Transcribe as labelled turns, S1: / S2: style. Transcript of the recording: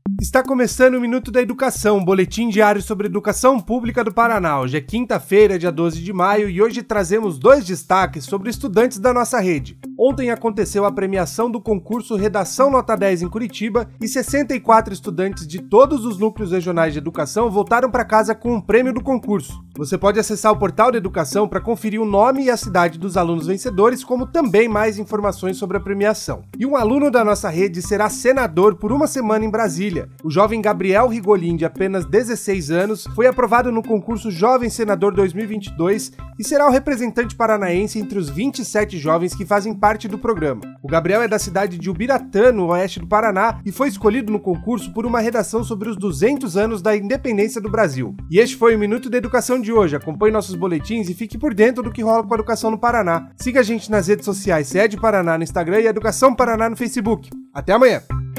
S1: Está começando o Minuto da Educação, um boletim diário sobre educação pública do Paraná. Hoje é quinta-feira, dia 12 de maio, e hoje trazemos 2 destaques sobre estudantes da nossa rede. Ontem aconteceu a premiação do concurso Redação Nota 10 em Curitiba e 64 estudantes de todos os núcleos regionais de educação voltaram para casa com o prêmio do concurso. Você pode acessar o portal da Educação para conferir o nome e a cidade dos alunos vencedores, como também mais informações sobre a premiação. E um aluno da nossa rede será senador por uma semana em Brasília. O jovem Gabriel Rigolin, de apenas 16 anos, foi aprovado no concurso Jovem Senador 2022 e será o representante paranaense entre os 27 jovens que fazem parte do programa. O Gabriel é da cidade de Ubiratã, no oeste do Paraná, e foi escolhido no concurso por uma redação sobre os 200 anos da independência do Brasil. E este foi o Minuto da Educação de hoje. Acompanhe nossos boletins e fique por dentro do que rola com a educação no Paraná. Siga a gente nas redes sociais, CED Paraná no Instagram e Educação Paraná no Facebook. Até amanhã!